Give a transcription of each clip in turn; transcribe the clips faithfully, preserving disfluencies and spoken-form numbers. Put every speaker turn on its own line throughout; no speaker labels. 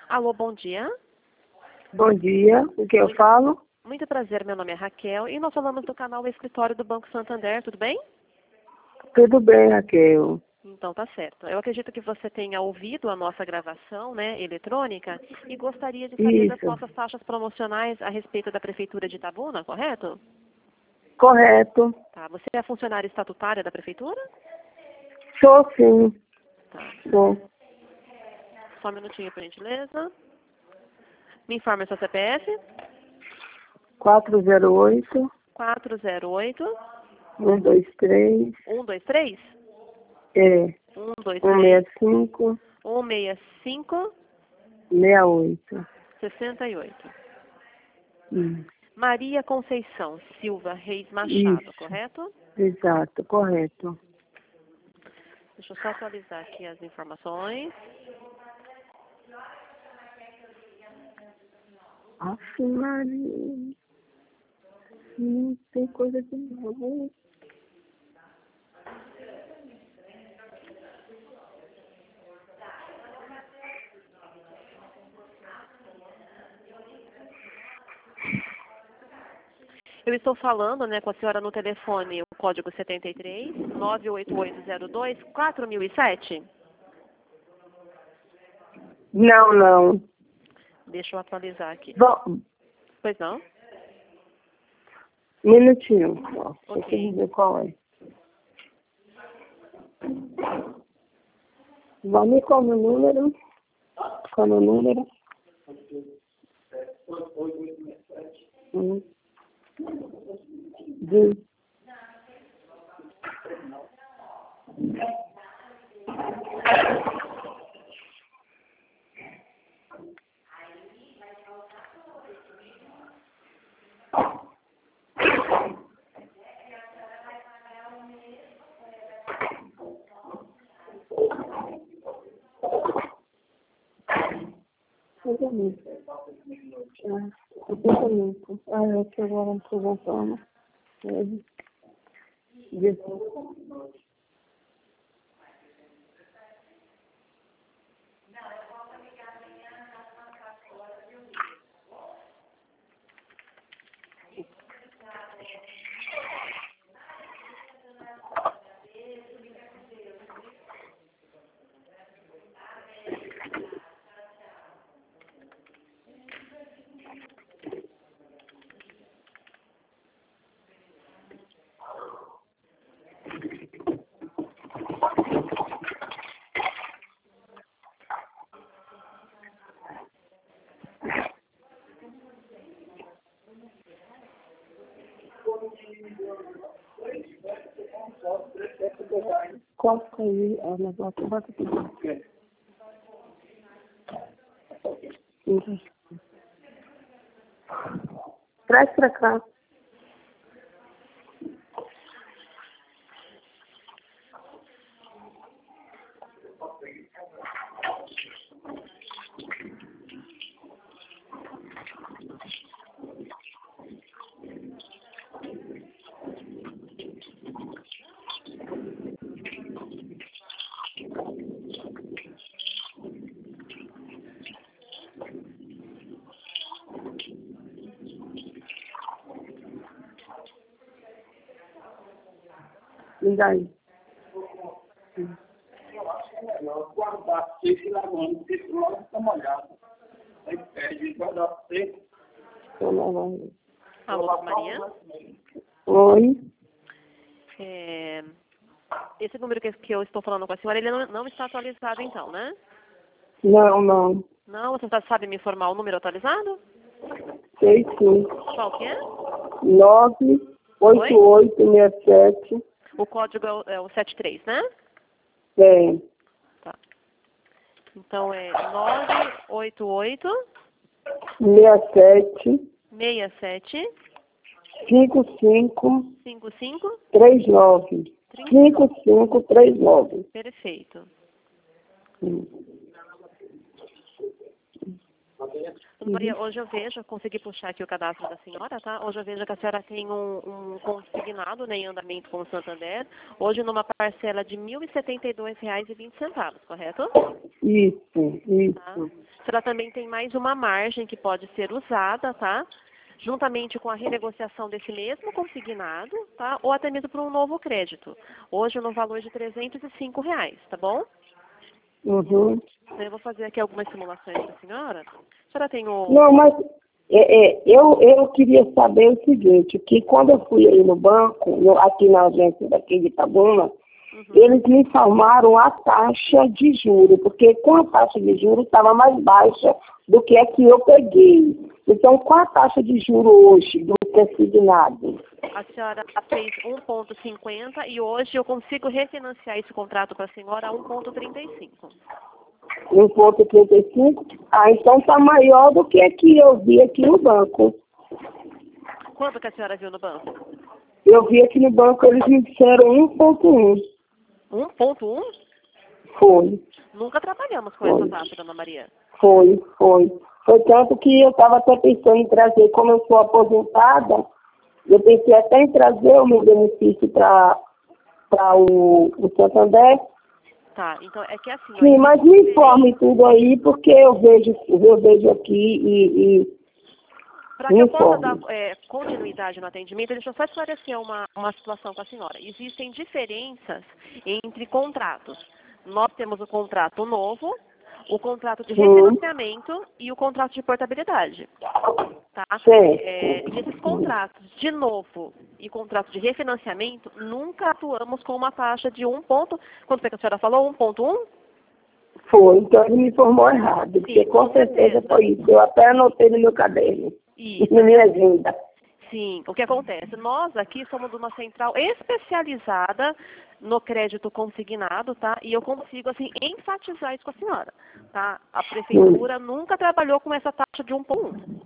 Alô, bom dia.
Bom dia, o que eu
Muito,
falo?
muito prazer, meu nome é Raquel e nós falamos do canal Escritório do Banco Santander, tudo bem?
Tudo bem, Raquel.
Então tá certo. Eu acredito que você tenha ouvido a nossa gravação, né, eletrônica e gostaria de saber das
Isso,
nossas taxas promocionais a respeito da Prefeitura de Itabuna, correto?
correto.
Tá. Você é funcionária estatutária da Prefeitura?
Sou sim,
Tá.
sou.
Só um minutinho, por gentileza. Me informe seu C P F.
quatro zero oito,
quatro zero oito,
um dois três,
um dois três,
é,
um dois
um
três,
seis cinco,
um seis cinco,
seis oito.
sessenta e oito.
Hum,
Maria Conceição Silva Reis Machado,
Isso,
correto?
exato, correto.
Deixa eu só atualizar aqui as informações.
Aff, Maria, não tem coisa de novo.
Eu estou falando, né, com a senhora no telefone, o código setenta e três, nove oito oito zero dois, quatro mil e sete.
Não, não.
Deixa eu atualizar aqui.
Bom,
Pois não?
minutinho, ó, deixa
Ok.
eu dizer qual é. Vamos como número? Como número? Hum. De Casamento. Ah, o casamento. Ah, é que agora não estou voltando. É, de- Costa aí, a negócio, bota aqui. Uhum. Traz pra cá. Me dá aí. Hum.
Guardar seco lavando, porque logo fica molhado. Aí pede guardar seco.
Vou lavar aí.
Alô, Maria.
Oi.
É, esse número que, que eu estou falando com a senhora, ele não, não está atualizado então, né?
Não, não.
Não, você tá- sabe me informar o número atualizado?
Sei sim.
Qual que é?
nove oito oito seis sete.
O código é o, é o setenta e três, né?
Tem.
Tá. Então é nove oito oito
seis sete.
seis sete
cinco cinco
cinco cinco
três nove.
três
cinco
nove.
cinco três nove.
Perfeito.
Hum.
Dona Maria, hoje eu vejo, consegui puxar aqui o cadastro da senhora, tá? Hoje eu vejo que a senhora tem um, um consignado, né, em andamento com o Santander, hoje numa parcela de mil e setenta e dois reais e vinte centavos, correto?
Isso,
Tá?
isso.
A senhora também tem mais uma margem que pode ser usada, tá? Juntamente com a renegociação desse mesmo consignado, tá? Ou até mesmo para um novo crédito. Hoje no valor de trezentos e cinco reais, tá bom?
Uhum.
Então, eu vou fazer aqui algumas simulações para a senhora. A senhora tem o...
Não, mas é, é, eu, eu queria saber o seguinte, que quando eu fui aí no banco, no- aqui na agência daqui de Itabuna,
Uhum.
eles me informaram a taxa de juros, porque com a taxa de juros estava mais baixa do que a que eu peguei. Então, qual a taxa de juros hoje do consignado?
A senhora fez um vírgula cinquenta e hoje eu consigo refinanciar esse contrato para a senhora a um vírgula trinta e cinco.
um vírgula trinta e cinco? Ah, então está maior do que a que eu vi aqui no banco.
Quanto que a senhora viu no banco?
Eu vi aqui no banco, eles me disseram um vírgula um.
um vírgula um?
Foi,
Nunca trabalhamos com
Foi.
essa taxa, dona Maria.
foi, foi. Foi tanto que eu estava até pensando em trazer, como eu sou aposentada, eu pensei até em trazer o meu benefício para o, o Santander.
Tá, então é que assim... ó,
Sim, mas me
existe-
informe tudo aí, porque eu vejo, eu vejo aqui e... e
Para que eu possa
informe.
dar é, continuidade no atendimento, deixa eu só esclarecer uma, uma situação com a senhora. Existem diferenças entre contratos. Nós temos o contrato novo, o contrato de
Sim.
refinanciamento e o contrato de portabilidade. Tá?
Certo.
É, nesses contratos de novo e contrato de refinanciamento, nunca atuamos com uma taxa de um ponto... Quanto foi que a senhora falou? um vírgula um?
Foi, então ele me informou errado, porque
Sim,
com
com
certeza
certeza.
foi isso. Eu até anotei no meu caderno,
Isso.
na minha agenda.
Sim, o que acontece? Nós aqui somos uma central especializada no crédito consignado, tá? E eu consigo, assim, enfatizar isso com a senhora, tá? A prefeitura nunca trabalhou com essa taxa de um vírgula um.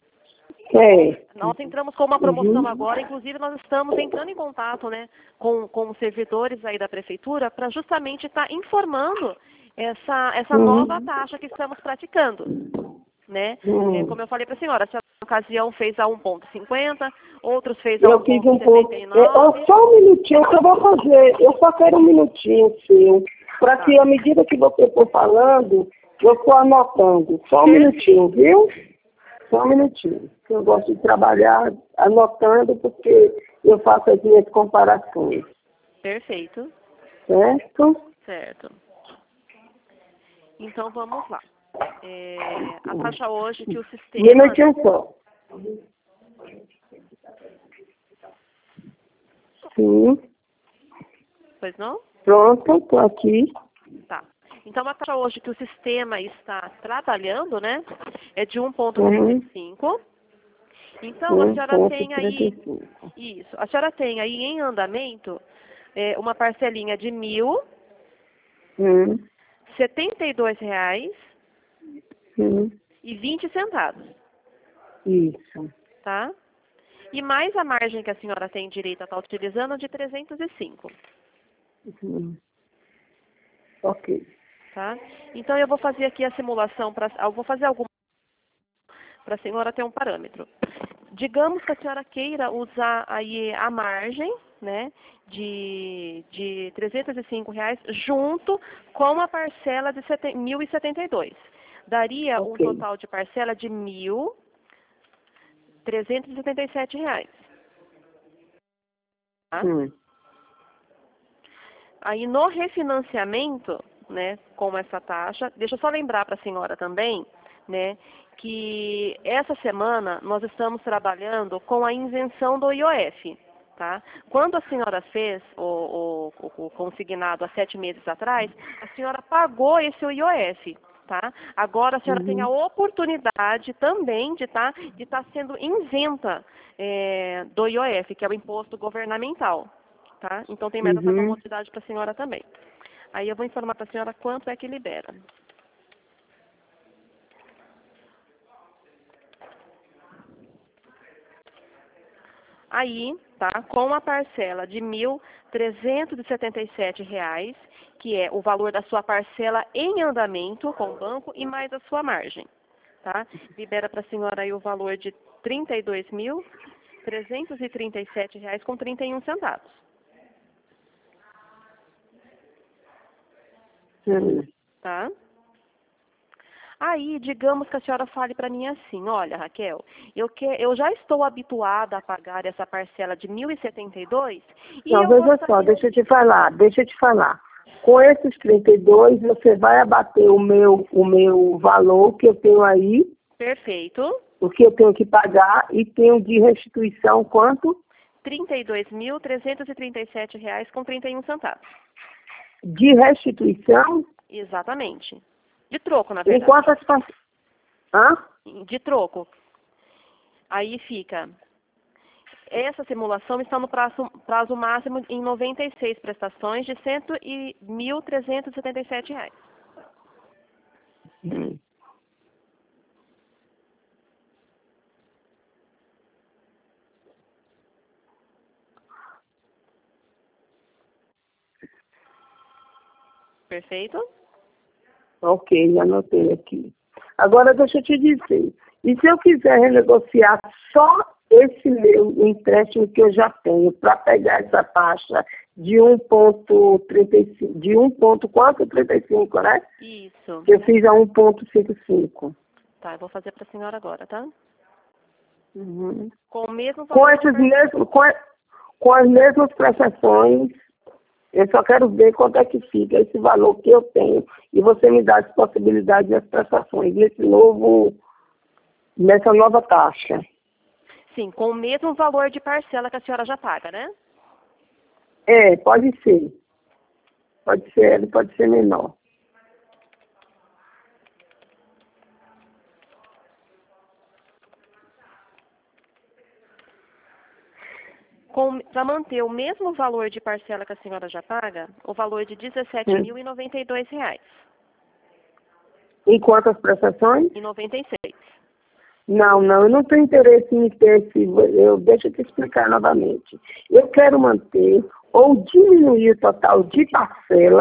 Certo.
Nós entramos com uma promoção
Uhum.
agora, inclusive nós estamos entrando em contato, né, com, com os servidores aí da prefeitura para justamente estar informando essa, essa
Uhum.
nova taxa que estamos praticando, né?
Uhum.
É, como eu falei para a senhora, a senhora na ocasião fez a um vírgula cinquenta, outros fez a
Eu fiz um pouco.
um vírgula setenta e
É,
nove.
ó, só um minutinho que eu vou fazer. Eu só quero um minutinho seu. Para que à medida que você for falando, eu for anotando. Só um minutinho, viu? Só um minutinho. Eu gosto de trabalhar anotando porque eu faço as minhas comparações.
Perfeito,
Certo?
certo. Então vamos lá. É, a taxa hoje que o
Um
sistema...
minutinho só. Sim.
Pois não?
Pronto, estou aqui.
Tá. Então, a taxa hoje que o sistema está trabalhando, né, é de um vírgula trinta e cinco.
Uhum.
Então, a senhora tem aí,
um vírgula trinta e cinco.
isso, a senhora tem aí em andamento é, uma parcelinha de mil
Hum.
setenta e dois reais
Hum.
e vinte centavos,
Isso.
tá? E mais a margem que a senhora tem direito a estar utilizando de trezentos e cinco,
Hum. Ok.
tá? Então, eu vou fazer aqui a simulação, para, eu vou fazer alguma para a senhora ter um parâmetro. Digamos que a senhora queira usar aí a margem, né, de, de trezentos e cinco reais junto com a parcela de mil e setenta e dois. Daria um
Ok.
total de parcela de mil trezentos e setenta e sete reais. Tá?
Hum.
Aí no refinanciamento, né, com essa taxa, deixa eu só lembrar para a senhora também, né, que essa semana nós estamos trabalhando com a isenção do I O F, tá? Quando a senhora fez o, o, o consignado há sete meses atrás, a senhora pagou esse I O F, tá? Agora a senhora
Uhum.
tem a oportunidade também de estar de tá sendo isenta é, do I O F, que é o imposto governamental, tá? Então tem mais essa
Uhum.
comodidade para a senhora também. Aí eu vou informar para a senhora quanto é que libera. Aí, tá, com a parcela de mil trezentos e setenta e sete reais, que é o valor da sua parcela em andamento com o banco e mais a sua margem, tá? Libera para a senhora aí o valor de trinta e dois mil trezentos e trinta e sete reais com trinta e um centavos,
Hum.
tá? Aí, digamos que a senhora fale para mim assim, olha, Raquel, eu, que, eu já estou habituada a pagar essa parcela de mil e setenta e dois e
Não,
eu
veja
gostaria...
só, deixa eu te falar, deixa eu te falar. Com esses trinta e dois, você vai abater o meu, o meu valor que eu tenho aí,
Perfeito.
o que eu tenho que pagar, e tenho de restituição quanto?
trinta e dois mil, trezentos e trinta e sete reais com trinta e um centavos.
De restituição?
Exatamente. De troco, na
Em
verdade.
quantas parcelas? Hã?
De troco. Aí fica... Essa simulação está no prazo, prazo máximo em noventa e seis prestações de mil trezentos e setenta e sete reais.
Hum.
Perfeito?
Ok, anotei aqui. Agora deixa eu te dizer, e se eu quiser renegociar só esse meu empréstimo que eu já tenho, para pegar essa taxa de um ponto trinta e cinco, de um ponto trinta e cinco, né?
Isso.
Que eu fiz a um ponto cinquenta e cinco.
Tá, eu vou fazer para a senhora agora, tá?
Uhum.
Com o mesmo
Com,
valor
esses
de...
mesmos, com, com as mesmas prestações, eu só quero ver quanto é que fica esse valor que eu tenho e você me dá as possibilidades das prestações nesse novo, nessa nova taxa.
Sim, com o mesmo valor de parcela que a senhora já paga, né?
É, pode ser. Pode ser, ele pode ser menor.
Para manter o mesmo valor de parcela que a senhora já paga, o valor de dezessete mil e noventa e dois reais.
Em quantas prestações?
E noventa e seis.
Não, não, eu não tenho interesse em ter esse... Eu, deixa eu te explicar novamente. Eu quero manter ou diminuir o total de parcela